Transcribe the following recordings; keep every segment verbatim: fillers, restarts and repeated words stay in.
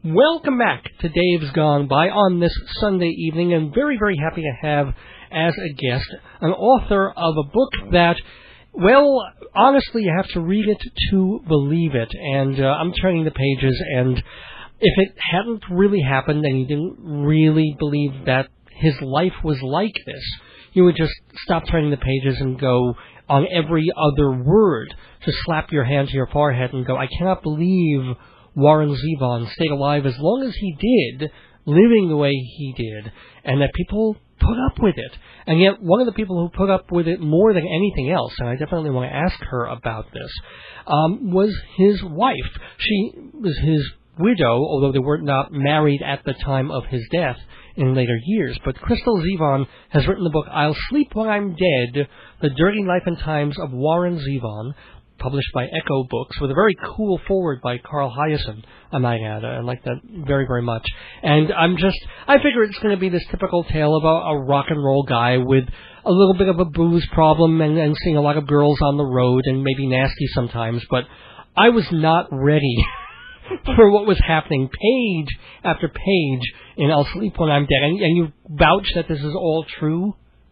Welcome back to Dave's Gone By on this Sunday evening, and very, very happy to have as a guest an author of a book that, well, honestly, you have to read it to believe it. And uh, I'm turning the pages, and if it hadn't really happened and you didn't really believe that his life was like this, you would just stop turning the pages and go on every other word, to slap your hand to your forehead and go, I cannot believe Warren Zevon stayed alive as long as he did, living the way he did, and that people put up with it. And yet one of the people who put up with it more than anything else, and I definitely want to ask her about this, um, was his wife. She was his widow, although they were not married at the time of his death in later years. But Crystal Zevon has written the book, I'll Sleep When I'm Dead, The Dirty Life and Times of Warren Zevon, published by Echo Books, with a very cool foreword by Carl Hiaasen, I might add. I like that very, very much. And I'm just, I figure it's going to be this typical tale of a, a rock and roll guy with a little bit of a booze problem and, and seeing a lot of girls on the road and maybe nasty sometimes, but I was not ready for what was happening page after page in I'll Sleep When I'm Dead. And, and you vouch that this is all true?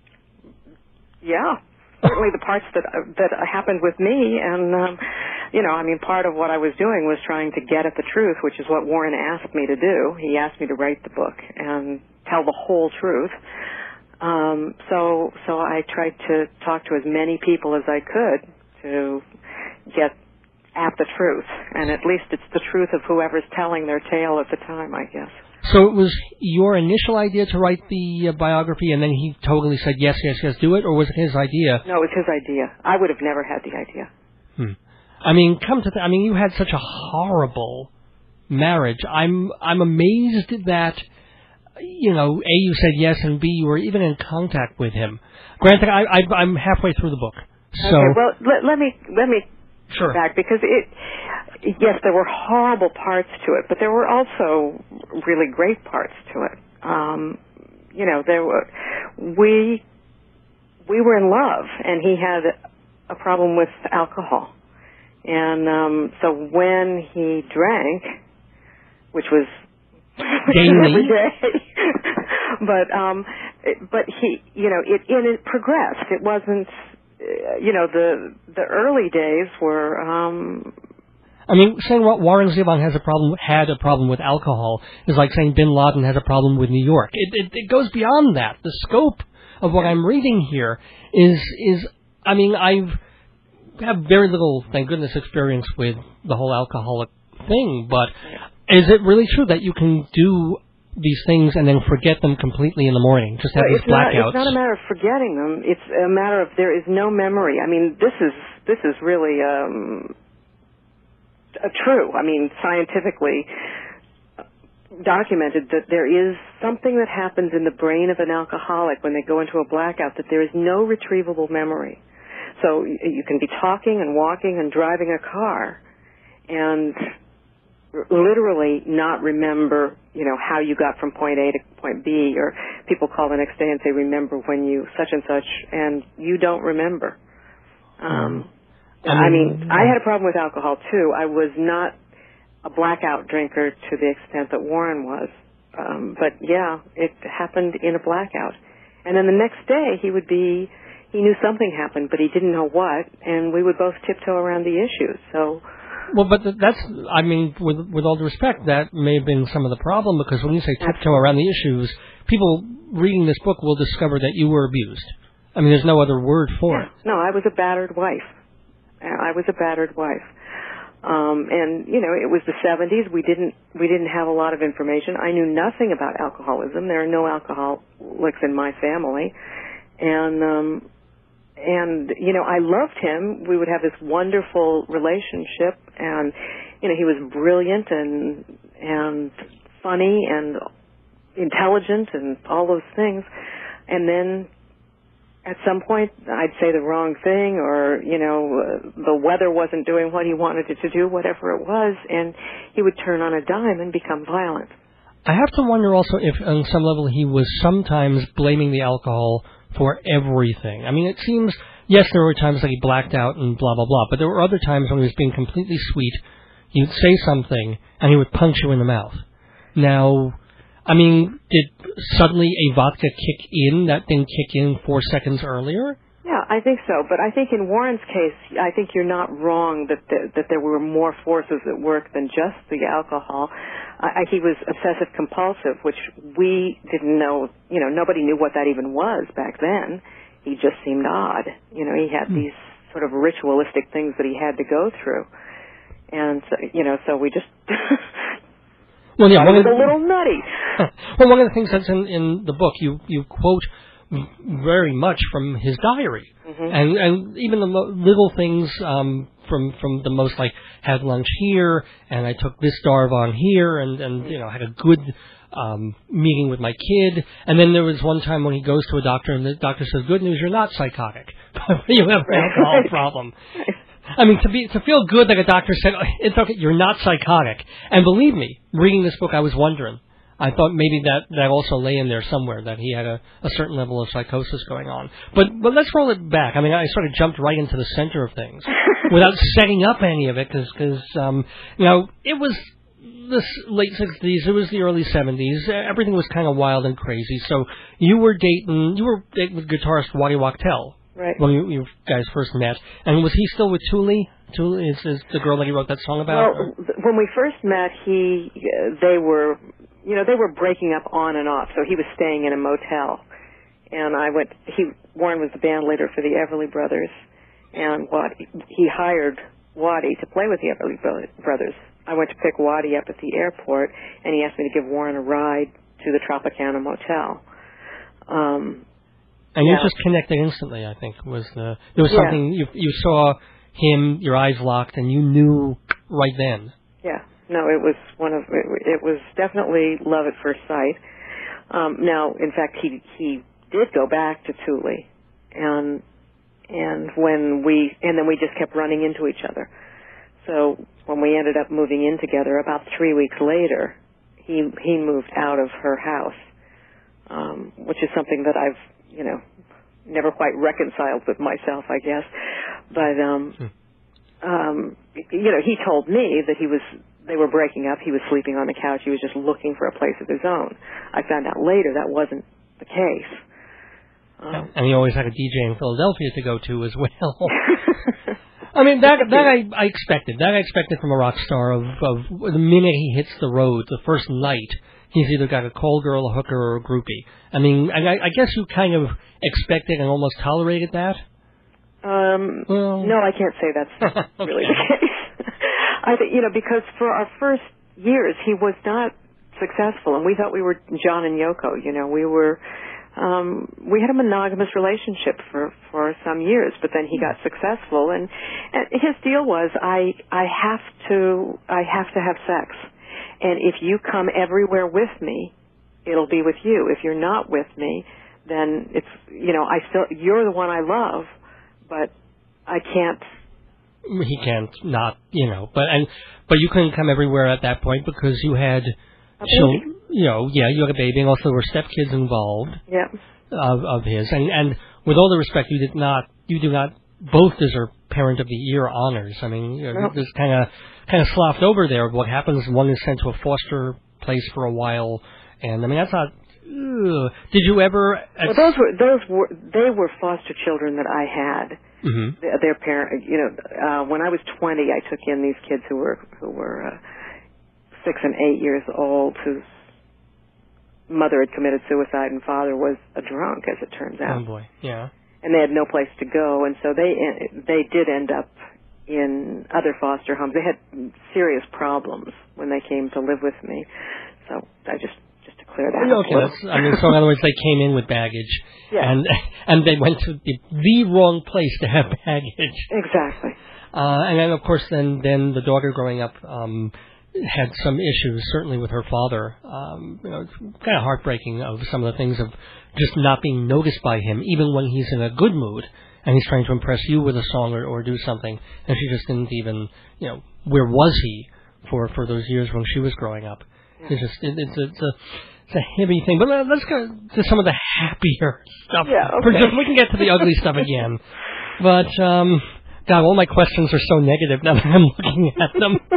Yeah. Certainly the parts that that happened with me, and, um, you know, I mean, part of what I was doing was trying to get at the truth, which is what Warren asked me to do. He asked me to write the book and tell the whole truth. Um, so, so I tried to talk to as many people as I could to get at the truth, and at least it's the truth of whoever's telling their tale at the time, I guess. So it was your initial idea to write the uh, biography, and then he totally said, yes, yes, yes, do it, or was it his idea? No, it was his idea. I would have never had the idea. Hmm. I mean, come to th- I mean, you had such a horrible marriage. I'm I'm amazed that, you know, A, you said yes, and B, you were even in contact with him. Granted, I, I, I'm halfway through the book. So. Okay, well, let, let me, let me sure. back, because it... Yes, there were horrible parts to it, but there were also really great parts to it. Um, you know, there were we we were in love, and he had a problem with alcohol, and um, so when he drank, which was daily, every day, but um, it, but he, you know, it and it progressed. It wasn't, uh, you know, the the early days were. Um, I mean, saying what Warren Zevon has a problem, had a problem with alcohol is like saying Bin Laden has a problem with New York. It, it, it goes beyond that. The scope of what I'm reading here is, is I mean, I've have very little, thank goodness, experience with the whole alcoholic thing, but is it really true that you can do these things and then forget them completely in the morning, just have well, these blackouts? Not, it's not a matter of forgetting them. It's a matter of there is no memory. I mean, this is, this is really... Um, Uh, true. I mean, scientifically documented that there is something that happens in the brain of an alcoholic when they go into a blackout, that there is no retrievable memory. So you can be talking and walking and driving a car and literally not remember, you know, how you got from point A to point B, or people call the next day and say, remember when you such and such, and you don't remember. Um I mean, I had a problem with alcohol, too. I was not a blackout drinker to the extent that Warren was. Um, but, yeah, it happened in a blackout. And then the next day, he would be, he knew something happened, but he didn't know what, and we would both tiptoe around the issues. So, well, but that's, I mean, with with all due respect, that may have been some of the problem, because when you say tiptoe around the issues, people reading this book will discover that you were abused. I mean, there's no other word for yeah. it. No, I was a battered wife. I was a battered wife, um, and you know, it was the seventies. We didn't we didn't have a lot of information. I knew nothing about alcoholism. There are no alcoholics in my family, and um, and you know, I loved him. We would have this wonderful relationship, and you know, he was brilliant and and funny and intelligent and all those things, and then. At some point, I'd say the wrong thing, or, you know, uh, the weather wasn't doing what he wanted it to do, whatever it was, and he would turn on a dime and become violent. I have to wonder also if, on some level, he was sometimes blaming the alcohol for everything. I mean, it seems, yes, there were times that he blacked out and blah, blah, blah, but there were other times when he was being completely sweet. He would say something, and he would punch you in the mouth. Now, I mean, did suddenly a vodka kick in that didn't kick in four seconds earlier? Yeah, I think so. But I think in Warren's case, I think you're not wrong that the, that there were more forces at work than just the alcohol. I, he was obsessive compulsive, which we didn't know. You know, nobody knew what that even was back then. He just seemed odd. You know, he had these sort of ritualistic things that he had to go through, and so, you know, so we just. Well, yeah, one it of was the, a little nutty. Well, one of the things that's in, in the book, you you quote very much from his diary, mm-hmm. and and even the lo- little things um, from from the most like had lunch here, and I took this Darvon here, and and you know had a good um, meeting with my kid, and then there was one time when he goes to a doctor, and the doctor says, "Good news, you're not psychotic, but you have an alcohol problem." I mean, to be to feel good that a doctor said, "It's okay, you're not psychotic," and believe me, reading this book, I was wondering. I thought maybe that, that also lay in there somewhere, that he had a, a certain level of psychosis going on. But but let's roll it back. I mean, I sort of jumped right into the center of things without setting up any of it, because, um, you know, it was the late sixties, it was the early seventies. Everything was kind of wild and crazy. So you were dating, you were dating with guitarist Waddy Wachtel. Right. When you, you guys first met. And was he still with Thule? Thule is, is the girl that he wrote that song about? Well, when we first met, he, uh, they were... You know, they were breaking up on and off, so he was staying in a motel. And I went, he, Warren was the band leader for the Everly Brothers, and Waddy, he hired Waddy to play with the Everly Brothers. I went to pick Waddy up at the airport, and he asked me to give Warren a ride to the Tropicana Motel. Um, and yeah. you just connected instantly, I think, was the, there was yeah. something, you, you saw him, your eyes locked, and you knew right then. Yeah. No, it was one of it, it was definitely love at first sight. Um, now, in fact, he he did go back to Thule, and and when we and then we just kept running into each other. So when we ended up moving in together, about three weeks later, he he moved out of her house, um, which is something that I've you know never quite reconciled with myself, I guess. But um, hmm. um, you know, he told me that he was. They were breaking up. He was sleeping on the couch. He was just looking for a place of his own. I found out later that wasn't the case. Um, and he always had a D J in Philadelphia to go to as well. I mean, that that I, I expected. That I expected from a rock star of, of the minute he hits the road, the first night, he's either got a call girl, a hooker, or a groupie. I mean, I, I guess you kind of expected and almost tolerated that? Um, well, no, I can't say that's okay. really the case. I think, you know, because for our first years, he was not successful, and we thought we were John and Yoko. You know, we were, um, we had a monogamous relationship for, for some years, but then he got successful, and, and his deal was, I, I have to, I have to have sex, and if you come everywhere with me, it'll be with you. If you're not with me, then it's, you know, I still, you're the one I love, but I can't. He can't not, you know, but and but you couldn't come everywhere at that point because you had, children, you know, yeah, you had a baby, and also there were stepkids involved. Yeah. Of of his, and and with all the respect, you did not, you do not both deserve Parent of the Year honors. I mean, you know, no. there's kind of kind of sloughed over there. What happens? One is sent to a foster place for a while, and I mean that's not. Ugh. Did you ever? Well, those were those were they were foster children that I had. Mm-hmm. Their, their parent, you know, uh, when I was twenty, I took in these kids who were who were uh, six and eight years old, whose mother had committed suicide and father was a drunk, as it turns out. Oh boy, yeah. And they had no place to go, and so they they did end up in other foster homes. They had serious problems when they came to live with me, so I just. Clear that okay, that's, I mean, so in other words, they came in with baggage, yeah. and and they went to the, the wrong place to have baggage. Exactly. Uh, and then, of course, then then the daughter growing up um, had some issues, certainly with her father. Um, you know, it's kind of heartbreaking of some of the things of just not being noticed by him, even when he's in a good mood and he's trying to impress you with a song or, or do something, and she just didn't even, you know, where was he for for those years when she was growing up? Yeah. It's just it, it's, it's a It's a heavy thing, but let's go to some of the happier stuff. Yeah, okay. We can get to the ugly stuff again. But, um, God, all my questions are so negative now that I'm looking at them.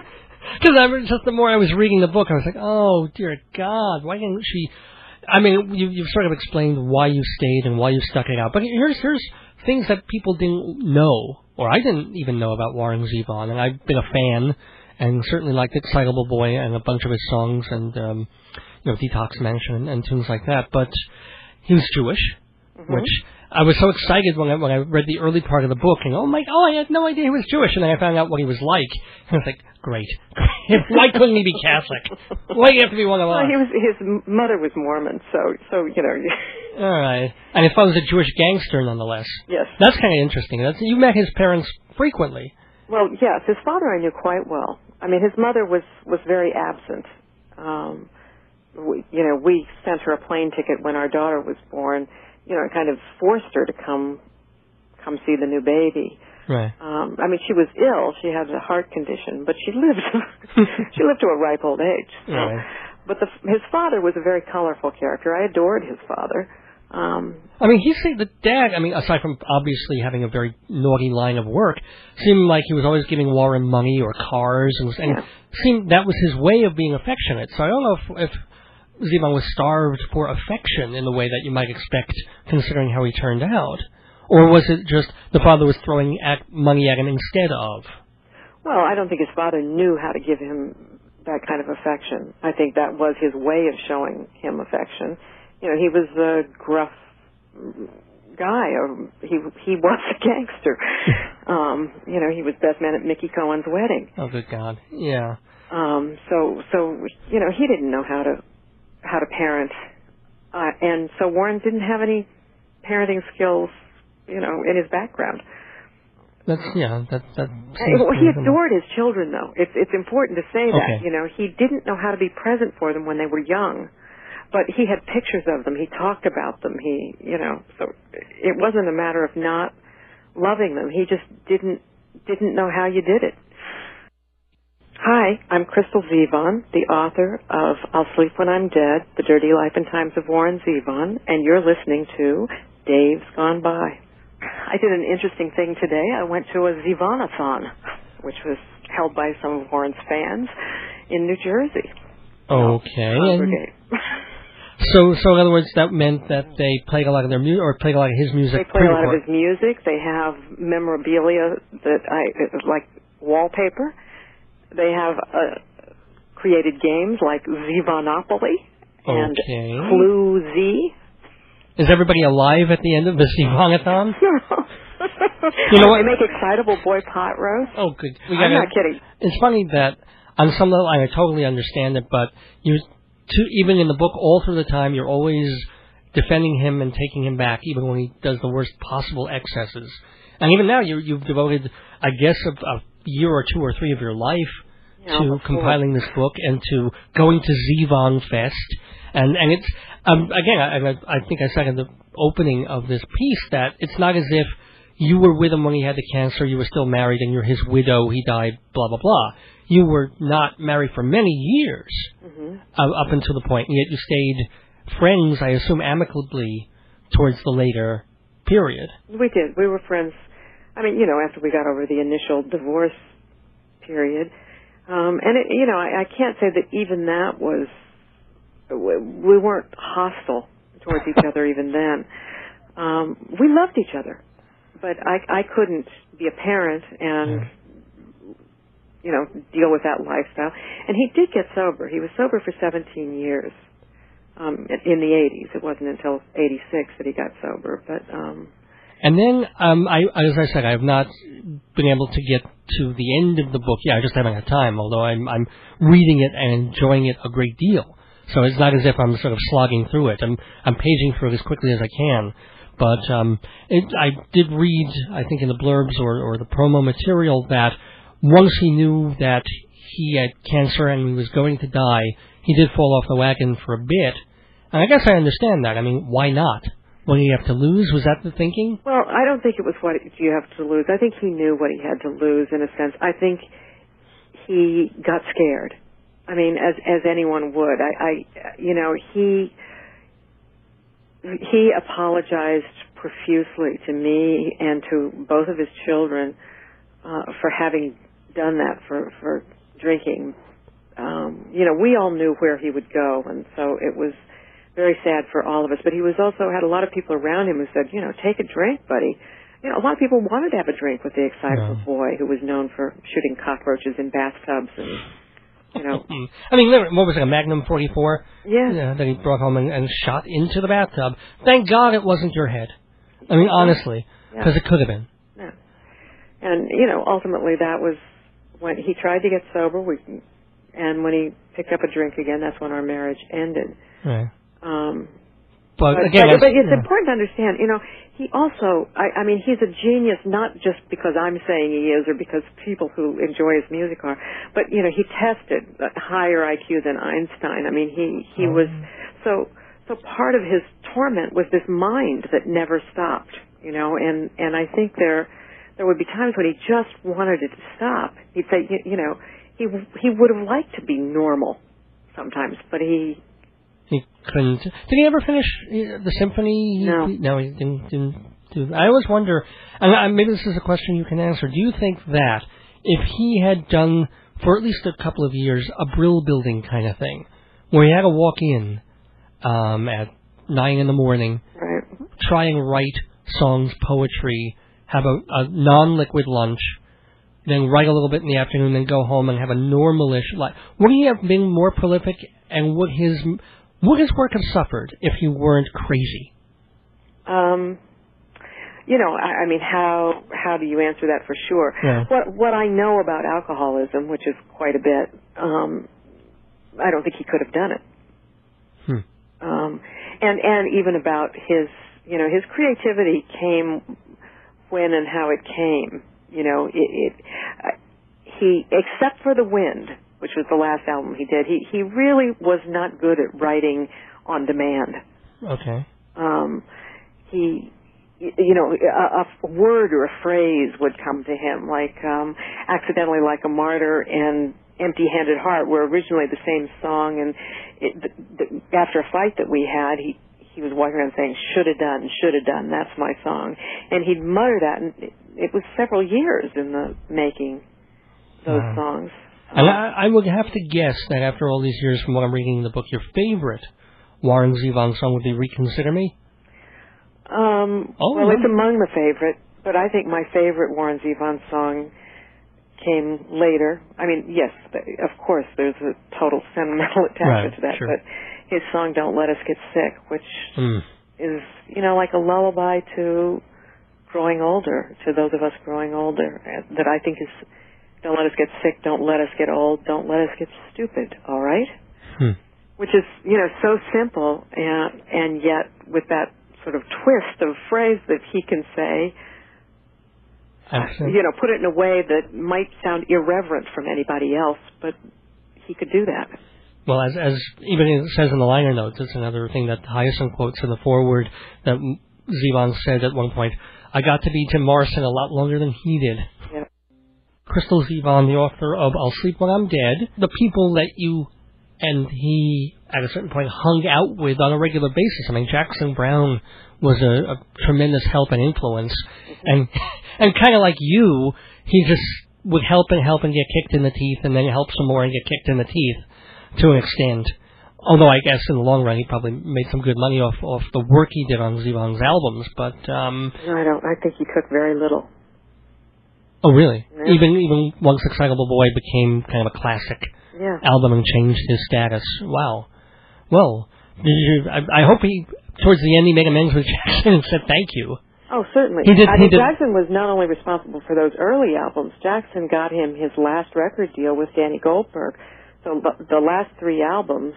Because I was just the more I was reading the book, I was like, oh dear God, why didn't she? I mean, you, you've sort of explained why you stayed and why you stuck it out, but here's here's things that people didn't know, or I didn't even know about Warren Zevon, and I've been a fan, and certainly liked Excitable Boy and a bunch of his songs, and um, you know, Detox Mansion and, and things like that. But he was Jewish, mm-hmm. which I was so excited when I when I read the early part of the book, and oh my, oh I had no idea he was Jewish, and then I found out what he was like, and I was like, great, why couldn't he be Catholic? Why do you have to be one of us? Well, he was, his mother was Mormon, so so you know. All right, and his father was a Jewish gangster, nonetheless. Yes, that's kind of interesting. That's, you met his parents frequently. Well, yes, his father I knew quite well. I mean, his mother was was very absent. Um, we, you know, we sent her a plane ticket when our daughter was born. You know, it kind of forced her to come come see the new baby. Right. Um, I mean, she was ill. She had a heart condition, but she lived she lived to a ripe old age. So. Right. But the, his father was a very colorful character. I adored his father. Um, I mean, he said the dad, I mean, aside from obviously having a very naughty line of work, seemed like he was always giving Warren money or cars, and, and yeah. seemed that was his way of being affectionate. So I don't know if, if Zevon was starved for affection in the way that you might expect, considering how he turned out. Or was it just the father was throwing at money at him instead of? Well, I don't think his father knew how to give him that kind of affection. I think that was his way of showing him affection. You know, he was a gruff guy, or he he was a gangster. um, you know, he was best man at Mickey Cohen's wedding. Oh, good God, yeah. Um, so so you know, he didn't know how to how to parent, uh, and so Warren didn't have any parenting skills, you know, in his background. That's yeah. That that. Well, he adored his children, though. It's it's important to say that. Okay. You know, he didn't know how to be present for them when they were young, but he had pictures of them. He talked about them. He, you know, so it wasn't a matter of not loving them. He just didn't didn't know how you did it. Hi, I'm Crystal Zevon, the author of I'll Sleep When I'm Dead: The Dirty Life and Times of Warren Zevon, and you're listening to Dave's Gone By. I did an interesting thing today. I went to a Zevonathon, which was held by some of Warren's fans in New Jersey. Okay. Congregate. So, so in other words, that meant that they played a lot of their music, or played a lot of his music. They played a lot of his music. They have memorabilia that I like, wallpaper. They have uh, created games like Zevonopoly and okay. Clue Z. Is everybody alive at the end of the Zevonathon? No. You know what? They make excitable boy pot roast. Oh, good. We I'm gotta, not kidding. It's funny that on some level I totally understand it, but you, to, even in the book, all through the time, you're always defending him and taking him back, even when he does the worst possible excesses. And even now, you, you've devoted, I guess, a, a year or two or three of your life yeah, to compiling this book and to going to Zevon Fest. And and it's um, again, I, I think I said in the opening of this piece that it's not as if you were with him when he had the cancer, you were still married, and you're his widow, he died, blah blah blah. You were not married for many years, mm-hmm. uh, up until the point, and yet you stayed friends, I assume, amicably towards the later period. We did. We were friends. I mean, you know, after we got over the initial divorce period, um, and it, you know, I, I can't say that even that was. We weren't hostile towards each other even then. Um, we loved each other, but I, I couldn't be a parent and, yeah. you know, deal with that lifestyle. And he did get sober. He was sober for seventeen years um, in the eighties. It wasn't until eighty-six that he got sober. But um, and then, um, I, as I said, I have not been able to get to the end of the book. Yeah, I just haven't had time. Although I'm, I'm reading it and enjoying it a great deal. So it's not as if I'm sort of slogging through it. I'm I'm paging through it as quickly as I can. But um, it, I did read, I think in the blurbs or, or the promo material, that once he knew that he had cancer and he was going to die, he did fall off the wagon for a bit. And I guess I understand that. I mean, why not? What did he have to lose? Was that the thinking? Well, I don't think it was what you have to lose. I think he knew what he had to lose in a sense. I think he got scared. I mean, as as anyone would. I, I, you know, he he apologized profusely to me and to both of his children uh, for having done that, for for drinking. Um, you know, we all knew where he would go, and so it was very sad for all of us. But he was also had a lot of people around him who said, you know, take a drink, buddy. You know, a lot of people wanted to have a drink with the excitable yeah. boy who was known for shooting cockroaches in bathtubs and, you know. I mean, what was it, a Magnum forty-four? Yeah. yeah that he brought home and, and shot into the bathtub. Thank God it wasn't your head. I mean, honestly, because yeah. it could have been. Yeah. And, you know, ultimately that was when he tried to get sober, we, and when he picked up a drink again, that's when our marriage ended. Right. Um, but, but, again, but, but it's yeah. important to understand, you know, he also, I, I mean, he's a genius not just because I'm saying he is or because people who enjoy his music are, but, you know, he tested a higher I Q than Einstein. I mean, he, he oh. was, so, so part of his torment was this mind that never stopped, you know, and, and I think there, there would be times when he just wanted it to stop. He'd say, you, you know, he, he would have liked to be normal sometimes, but he, He couldn't. Did he ever finish the symphony? No. He, no, he didn't, didn't do. I always wonder, and maybe this is a question you can answer. Do you think that if he had done for at least a couple of years a Brill Building kind of thing, where he had to walk in um, at nine in the morning, right. try and write songs, poetry, have a, a non-liquid lunch, then write a little bit in the afternoon, then go home and have a normalish life, would he have been more prolific, and would his Would his work have suffered if he weren't crazy? Um, you know, I, I mean, how how do you answer that for sure? Yeah. What what I know about alcoholism, which is quite a bit, um, I don't think he could have done it. Hmm. Um, and and even about his, you know, his creativity came when and how it came. You know, it, it uh, he except for The Wind, which was the last album he did, he, he really was not good at writing on demand. Okay. Um, he, you know, a, a word or a phrase would come to him, like um, Accidentally Like a Martyr and Empty-Handed Heart were originally the same song, and it, the, the, after a fight that we had, he, he was walking around saying, should have done, should have done, that's my song. And he'd mutter that, and it, it was several years in the making those wow. songs. And I, I would have to guess that after all these years, from what I'm reading in the book, your favorite Warren Zevon song would be Reconsider Me? Um, oh, well, no. it's among the favorite, but I think my favorite Warren Zevon song came later. I mean, yes, of course, there's a total sentimental attachment right, to that, sure. but his song Don't Let Us Get Sick, which mm. is, you know, like a lullaby to growing older, to those of us growing older, that I think is... Don't let us get sick, don't let us get old, don't let us get stupid, all right? Hmm. Which is, you know, so simple, and, and yet with that sort of twist of phrase that he can say, Absolutely. you know, put it in a way that might sound irreverent from anybody else, but he could do that. Well, as, as even it says in the liner notes, it's another thing that Hyacin quotes in the foreword that Zevon said at one point, I got to be Jim Morrison a lot longer than he did. Yeah. Crystal Zevon, the author of I'll Sleep When I'm Dead, the people that you and he, at a certain point, hung out with on a regular basis. I mean, Jackson Browne was a, a tremendous help and influence. Mm-hmm. And and kind of like you, he just would help and help and get kicked in the teeth, and then help some more and get kicked in the teeth to an extent. Although I guess in the long run he probably made some good money off, off the work he did on Zevon's albums. But um, no, I don't. I think he took very little. Oh, really? Yeah. Even even Once Excitable Boy became kind of a classic yeah. album and changed his status. Wow. Well, did you, I, I hope he, towards the end, he made amends with Jackson and said thank you. Oh, certainly. He did, I he mean, did. Jackson was not only responsible for those early albums. Jackson got him his last record deal with Danny Goldberg. So the last three albums,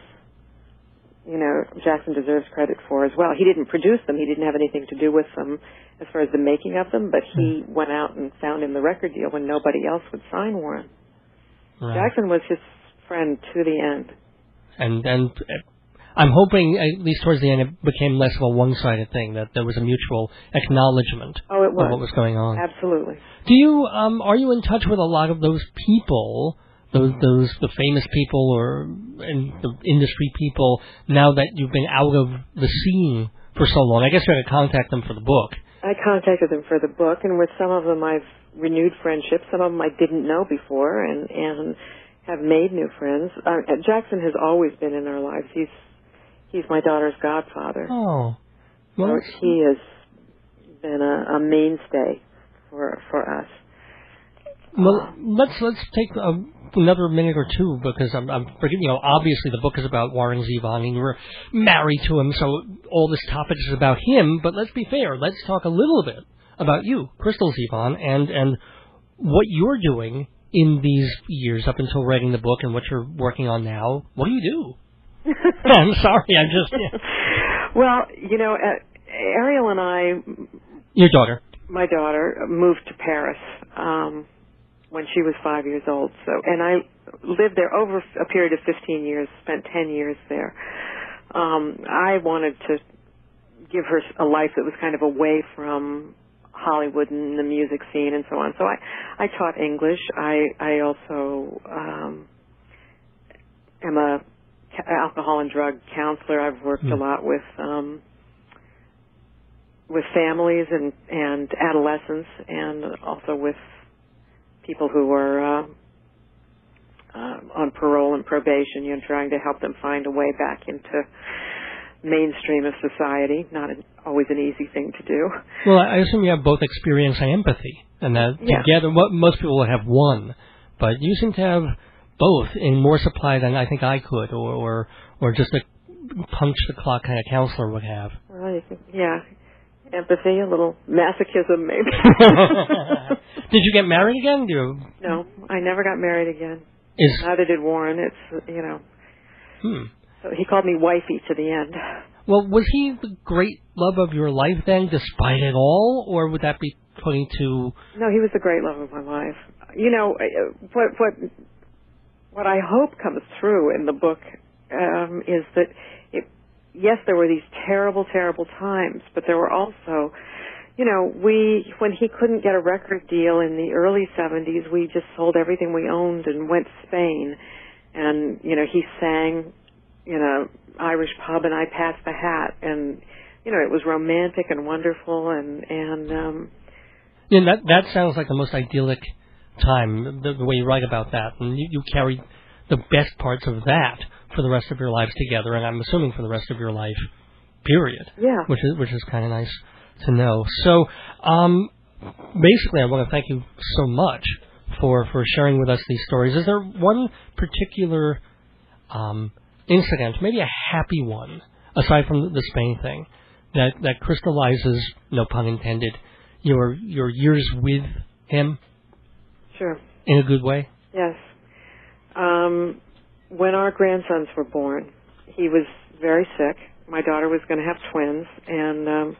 you know, Jackson deserves credit for as well. He didn't produce them. He didn't have anything to do with them as far as the making of them, but he mm. went out and found him the record deal when nobody else would sign Warren. Right. Jackson was his friend to the end. And and I'm hoping, at least towards the end, it became less of a one-sided thing, that there was a mutual acknowledgement oh, it was. of what was going on. Absolutely. Do you, um, are you in touch with a lot of those people, those, those the famous people or and the industry people, now that you've been out of the scene for so long? I guess you had to contact them for the book. I contacted them for the book, and with some of them I've renewed friendships. Some of them I didn't know before, and, and have made new friends. Uh, Jackson has always been in our lives. He's he's my daughter's godfather. Oh, well, so he has been a, a mainstay for for us. Well, uh, let's let's take a, another minute or two because I'm, I'm forgetting. You know, obviously the book is about Warren Zevon, and you were married to him, so all this topic is about him. But let's be fair. Let's talk a little bit about you, Crystal Zevon, and and what you're doing in these years up until writing the book and what you're working on now. What do you do? I'm sorry, I'm just... Yeah. Well, you know, uh, Ariel and I... Your daughter. My daughter moved to Paris um, when she was five years old. So, and I lived there over a period of fifteen years, spent ten years there. Um, I wanted to give her a life that was kind of away from Hollywood and the music scene and so on. So I, I taught English. I, I also um, am a alcohol and drug counselor. I've worked mm. a lot with um, with families and, and adolescents, and also with people who are uh, uh, on parole and probation. You know, trying to help them find a way back into mainstream of society. Not an, always an easy thing to do. Well, I assume you have both experience and empathy, and that yeah. together, most people have one, but you seem to have both in more supply than I think I could, or or, or just a punch the clock kind of counselor would have. Well, you think, yeah, empathy, a little masochism, maybe. Did you get married again? Do you... No, I never got married again. Is... Neither did Warren. It's you know. Hmm. So he called me wifey to the end. Well, was he the great love of your life then, despite it all, or would that be putting too... No, he was the great love of my life. You know, what what what I hope comes through in the book um, is that, it, yes, there were these terrible, terrible times, but there were also, you know, we, when he couldn't get a record deal in the early seventies, we just sold everything we owned and went to Spain. And, you know, he sang in a Irish pub, and I passed the hat, and you know it was romantic and wonderful, and and um, yeah, that that sounds like the most idyllic time. The, the way you write about that, and you, you carried the best parts of that for the rest of your lives together, and I'm assuming for the rest of your life, period. Yeah, which is which is kind of nice to know. So, um, basically, I want to thank you so much for for sharing with us these stories. Is there one particular um, incident, maybe a happy one, aside from the Spain thing, that, that crystallizes, no pun intended, your your years with him? Sure. In a good way? Yes. Um, when our grandsons were born, he was very sick. My daughter was going to have twins, and um,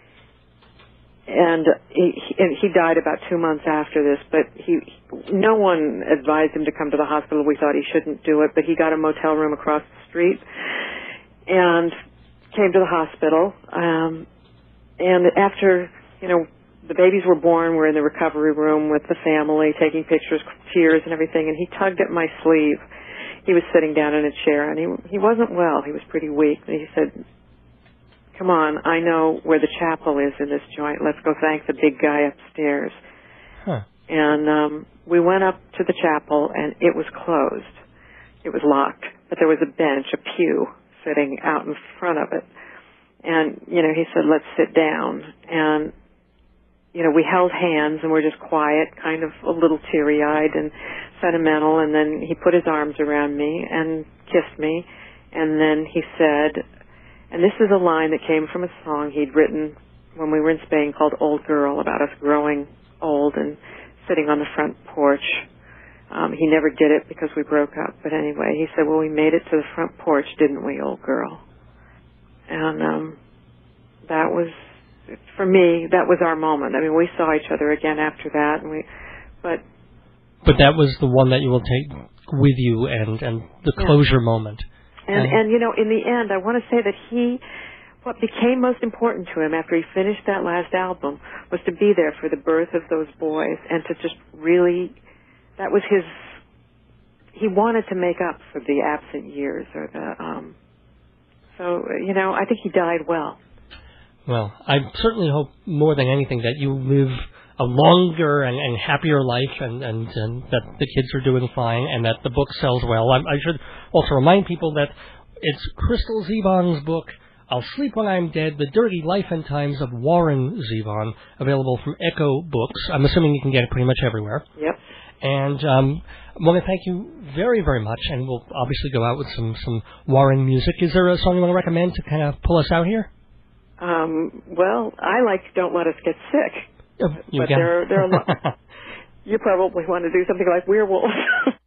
and he, he, he died about two months after this, but he, no one advised him to come to the hospital. We thought he shouldn't do it, but he got a motel room across the street and came to the hospital. Um, and after, you know, the babies were born, we're in the recovery room with the family, taking pictures, tears and everything, and he tugged at my sleeve. He was sitting down in a chair, and he, he wasn't well. He was pretty weak. And he said, "Come on, I know where the chapel is in this joint. Let's go thank the big guy upstairs." Huh. And um, we went up to the chapel, and it was closed. It was locked, but there was a bench, a pew, sitting out in front of it. And, you know, he said, "Let's sit down." And, you know, we held hands, and we're just quiet, kind of a little teary-eyed and sentimental. And then he put his arms around me and kissed me. And then he said, and this is a line that came from a song he'd written when we were in Spain called "Old Girl," about us growing old and sitting on the front porch. Um, he never did it because we broke up. But anyway, he said, "Well, we made it to the front porch, didn't we, old girl?" And um, that was, for me, that was our moment. I mean, we saw each other again after that, and we, but but that was the one that you will take with you, and and the closure yeah. moment. And, and and you know, in the end, I want to say that he, what became most important to him after he finished that last album was to be there for the birth of those boys, and to just really, that was his. He wanted to make up for the absent years, or the. Um, so you know, I think he died well. Well, I certainly hope more than anything that you live a longer and, and happier life, and, and, and that the kids are doing fine, and that the book sells well. I, I should also remind people that it's Crystal Zevon's book, I'll Sleep When I'm Dead, The Dirty Life and Times of Warren Zevon, available from Echo Books. I'm assuming you can get it pretty much everywhere. Yep. And um, I want to thank you very, very much, and we'll obviously go out with some, some Warren music. Is there a song you want to recommend to kind of pull us out here? Um, well, I like Don't Let Us Get Sick. Oh, you but there, there are a lot. You probably want to do something like Werewolf.